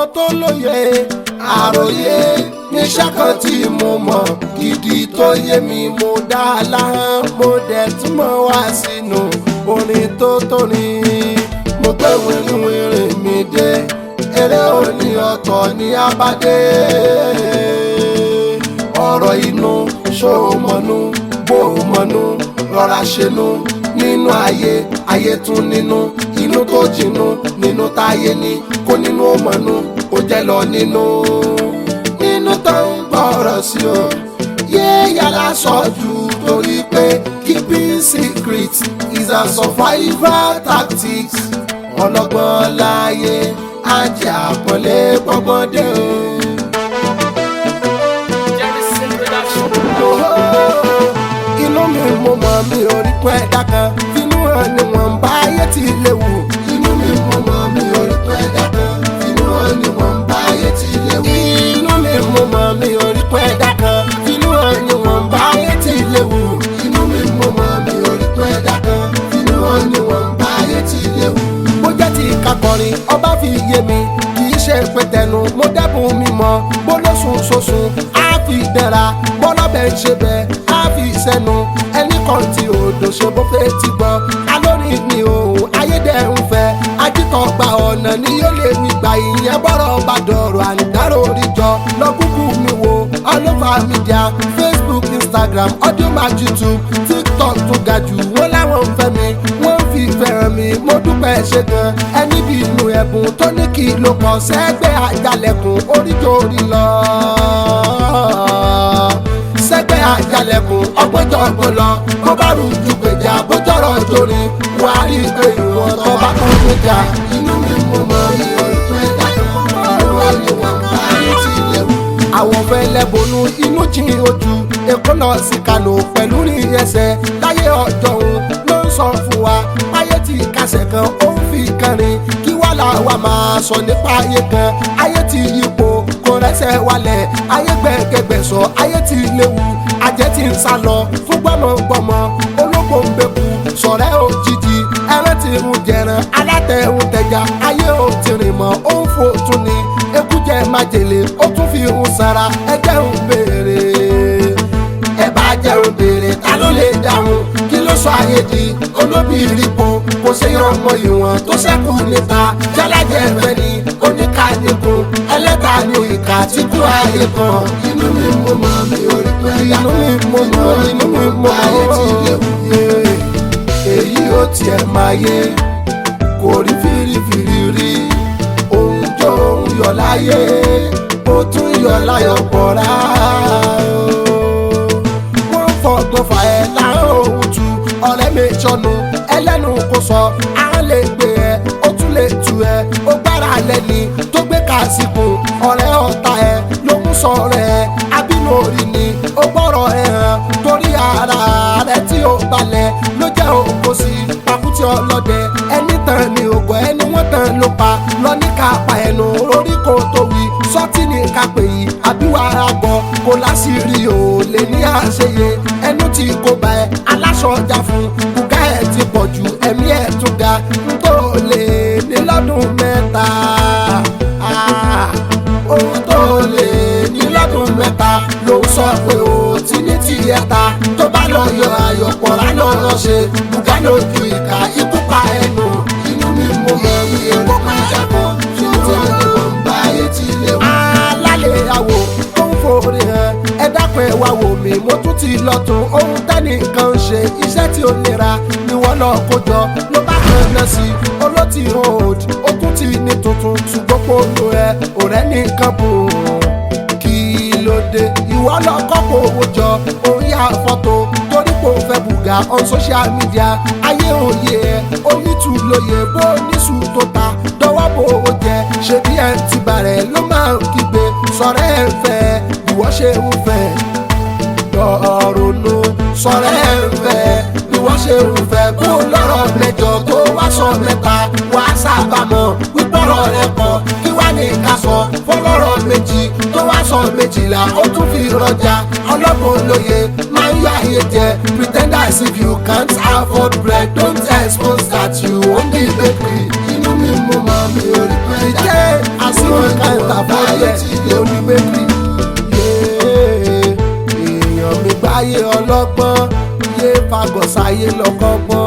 tó lóye àròyé níṣẹ́ kan tí mo mọ̀ gidi tó yé mi mo dá a láhán mo dẹ̀ túmọ̀ wá sínú orin tó tórin mo gbé wìrìwìrì mi dé eré òní ọ̀tọ̀ ní abádé ọ̀rọ̀ inú ṣòmọ̀nù gbòmọ̀nù rọra ṣẹnu nínú ayé tún nínú inú tó jìnnú nínú táyé ní kó nínú ọmọnú ó jẹ́ lọ nínú tó ń gbọ́rọ̀ sí o yé yàrá sọ́jú torí pé keeping secret is a survival tactics ọlọ́gbọ́n láyé ajé àpọ́nlé gbọ́gbọ́dé o. Inú mi mo mọ̀ mi ò rí pẹ́ ẹ̀dá kan inú hàn ni wọ́n ń bá ayé tí léwu. Inú mi mo mọ̀ mi ò rí pẹ́ ẹ̀dá kan inú hàn ni wọ́n ń bá ayé tí léwu. Inú mi mo mọ̀ mi ò rí pẹ́ ẹ̀dá kan inú hàn ni wọ́n ń bá ayé tí léwu. Inú mi mo mọ̀ mi ò rí pẹ́ ẹ̀dá kan inú hàn ni wọ́n ń bá ayé tí léwu. Mo jẹ́ ti kakọrin ọba fi yé mi kì í ṣe pẹ̀tẹ́nu mo dẹ́bùn mi mọ́ bólóṣùn ṣoṣùn á fi dẹ́ra bọ́lọ́bẹ̀ ń ṣe bẹ́ẹ̀ á fi sẹ́nu ẹnì kan tí odò ṣe bó fẹ́ ti gbọ́ alórin ni òun ayédèrú fẹ́ ajítọ̀ gba ọ̀nà ni yóò lè mi gbà ìyẹn bọ́rọ̀ bá dọ̀rọ̀ àǹdáró oríjọ lọ Google mi wo all over media Facebook Instagram Audiomack YouTube TikTok tó ga jù wọ́n láwọn ń fẹ́ mi wọ́n fi fẹ́ràn mi mo dúpẹ́ ṣe gan ẹni bí inú ẹ̀bùn tó ní kí ló pọ̀ sẹ́gbẹ́ àjàlẹ̀kùn oríjòrí lọ sẹ́gbẹ́ àjàlẹ̀kùn ọgbọ́jọ́gbọ́n lọ kó bá rújú gbèjà bójọ́rọ̀ torí wàá rí i pé ìwọ̀n tó bá kún gbèjà inú mi mo mọ ìròyìn pé dájọ́ ìwọ̀n ni wọ́n bá yẹ ti léwu. Àwọn fẹ́lẹ́ bonú inú jìn ojú Èkó lọ sí Kánò pẹ̀lú rí ẹsẹ̀ láyé ọjọ́ òun ló ń sọ fún wa ayé tí kásẹ̀ kan ó ń fi kan rìn kí wá làwa máa sọ nípa ayé kan ayé tí ipò kò rẹ́sẹ̀ wálẹ̀ ayé gbẹ̀gẹ̀gbẹ̀ sọ ayé tí léwu ajẹ́ tí ń sá lọ fún gbọ́mọgbọ́mọ olóko ń bẹ̀kú sọ̀rẹ́ òjijì ẹran tí ń jẹran alátẹ̀ ń tẹja ayé ò ti rìn mọ́ ó ń fò tún ni ekú jẹ májèlé ó tún fi ń sara ẹgbẹ́ ń béèrè ẹ bá jẹun béèrè ta ló lè dáhùn kí ló sọ ayé di olóbìnrin kò ṣe ọmọ ìwọ̀n tó ṣẹ́kù níta jálàjẹ́ fẹ́ ni oníkàdínkù ẹlẹ́ta ni ìkà tí kú ayé kan inú mi mo mọ̀ mi ò rí pé inú mi mo mọ̀ inú mi mo mọ̀ ayé tí léwu èyí ó tiẹ̀ máa yé kò rí fìrìfìrì rí òun jọ òun yọ láyé ó tún yọ láyọ̀ pọ̀ra wọ́n fọgbọ́n fà ẹ́ láàárọ̀ òun tu ọ̀rẹ́ méjì ọ̀nù ẹlẹ́nu kò sọ àwọn lè gbé ẹ ó tún lè tu ẹ ó gbára lẹ́ni tó gbé kásìkò ọ̀rẹ́ ọ̀tá ẹ ló mú sọ̀rọ̀ ẹ abínú orí ni ó gbọ́rọ̀ ẹ hàn torí ara rẹ tí ó balẹ̀ ló jẹ́ òkò sí pàkútì ọlọ́dẹ ẹni tán ni ògùn ẹni wọ́n tán ló pa lọ ní ká pa ẹnu orí kò tó wí sọ́tì ní ká pè yí àbíwá àgbọ̀ kò láṣìírí ò lè ní àṣeyẹ ẹnu tí kò bá ẹ aláṣọ ọjà fún kùkà ẹ ti pọ̀ jù ẹ̀mí ẹ̀ tún ga tó lè ní lọ́dún mẹ́ta ohun tó lè ní lọ́dún mẹ́ta ló ń sọ pé ó ti ní tìyẹ́ta tó bá lọ yọ àyọ̀pọ̀ lánà ránṣẹ́ bùgá lójú ìka ikú pa ẹnu inú mi mo mọ̀ mi èkó máa jábọ̀ tí ó ti lè wọ́n bá ayé tí lè wọ́n. alálẹ̀ àwò tó ń forí hàn ẹ dákun ẹ wá wò mí mo tún ti lọ tún ohun tẹ́nìkan ń ṣe iṣẹ́ tí ó nira ni wọ́n lọ kó jọ ló bá kan náà sí olótì hold ó tún ti ní tuntun ṣùgbọ́n kò lo ẹ ọ̀rẹ́ nìkan bò kí ló dé ìwọ lọ kọ́kọ́ owó jọ òun yà fọ́tò torí kò fẹ́ bùgà on social media ayé òye ẹ onítùlóye bó níṣù tó ta dọwọ́ bò ó jẹ ṣe bí ẹ ti bàrẹ̀ ló máa ń kígbe sọ̀rẹ́ ẹ fẹ́ ìwọ ṣe ń fẹ́ lọ́rùnú sọ̀rẹ́ ẹ fẹ́ ìwọ ṣe ń fẹ́ kó lọ́rọ̀ mẹ́jọ tó wá sọ mẹ́ta wàá sábàmọ̀ wípọ̀rọ̀ rẹ kọ kí wá ní ká sọ fọlọ́rọ̀ méjì tó wá sọ méjìlá ó tún fi rọjà ọlọ́gbọ̀n lóye máa ń yọ ayé jẹ pretenders if you can't afford bread don't expose that you own the bakery inú mi mo máa mi ò rí pé jẹ́ àsìkò àwọn káńtà fọ́ọ̀yẹ lórí bẹ́kì. Èèyàn mi gbáyé ọlọ́gbọ́n yé fagọ̀sáyé lọ́kọ́gbọ́n.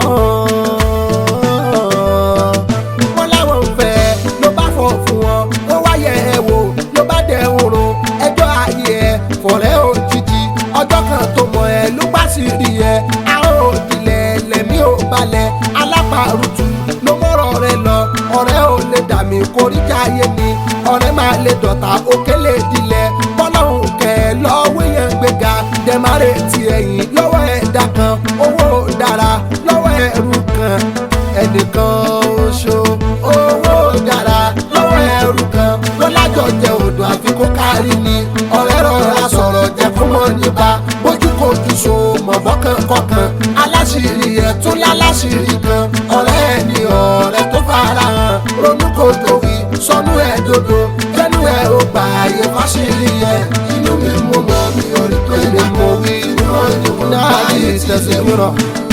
Wọ́n láwọn ń fẹ́ ló bá fọ̀ fún wọn, ó wáyé ẹ̀ wò ló bá dẹ̀ òrò ẹjọ́ ayé ẹ̀ fọ̀rẹ́ òjijì. Ọjọ́ kan tó mọ̀ ẹ́ ló bá sì rí ẹ̀, àwọn òdìlẹ̀ lẹ̀mí ò balẹ̀, alápàrùtù ló mọ̀rọ̀ rẹ lọ. Ọ̀rẹ́ ò lè dà mí koríjà ayé mi, ọ̀rẹ́ máa lè dọ̀tà òkèlè ìdílẹ̀. Bọ́lọ́hùn kẹ́ lọ́wọ́ yẹn gbéga, dẹ̀márè ti ẹ̀yìn lọ́wọ́ ẹ̀dá kan, owó dára lọ́wọ́ ẹrú kan. Ẹnìkan oṣù owó dára lọ́wọ́ ẹrú kan, lọ́lájọ jẹ odò àfi kó kárí ni. Ọ̀rẹ́ rọra sọ̀rọ̀ jẹ́ fún mọ́ nípa, bójú kò jù so mọ̀bọ́kàn kọ̀kan. Aláṣìírí ẹ̀ tún láláṣìírí kan, ọ̀rẹ́ ẹni ọ̀rẹ́ tó fara hàn. Ronú kò tó wí sọnù ẹ̀ dodo, kẹ́nu ẹ̀ ò gbà ayé fáṣírí ẹ̀. Inú mi mú mọ́ mi ò rí pé lè mọ̀ wí wọ́n ní mo náà yìí tẹ̀sí mìíràn.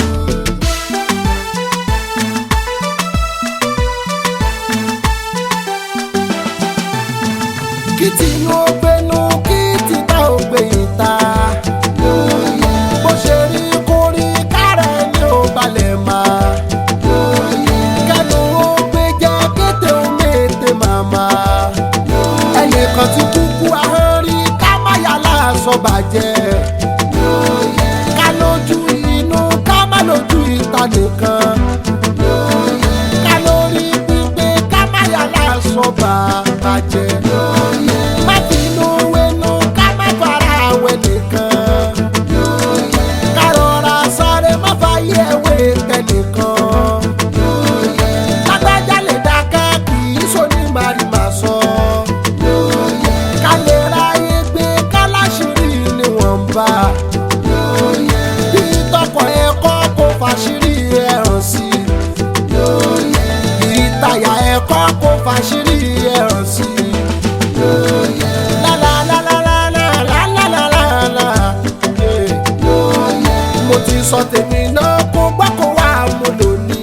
Kí tinú ó gbénú kí títà ó gbé ìta. Bó ṣe rí kó rí kárẹ̀ ni ó balẹ̀ máa. Kẹ́nu ó gbé jẹ́ kété ó mété màmá. Ẹnìkan ti kúkú ahọ́n rí ká má yàrá sọ bàjẹ́. Ká lójú inú ká má lójú ìta nìkan. Ká lórí pípé ká má yàrá sọ bàjẹ́. Má finú wẹnu ká má fara àwẹ̀ nìkan. Ká rọra sáré má fàyè ẹ̀wẹ̀ tẹnìkan. Lágbájá lè dákẹ́ kì í sóní màrìmà sọ. Ká lè ráyè gbé ká láṣìírí ni wọ́n ń bá. Bí tọkọ ẹ̀kọ́ kò fàṣírí ẹ̀ hàn sí. Bí táyà ẹ̀kọ́ kò fàṣírí ẹ̀ hàn sí. Mo ti sọ tèmi náà kó gbọ́ kó wá mo lò ní.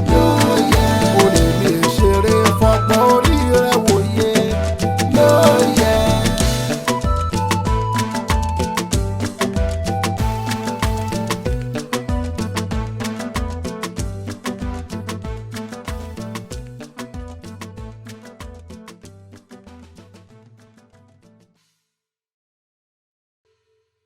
Orí mi ṣeré fọgbọ́n orí rẹ̀ wòye.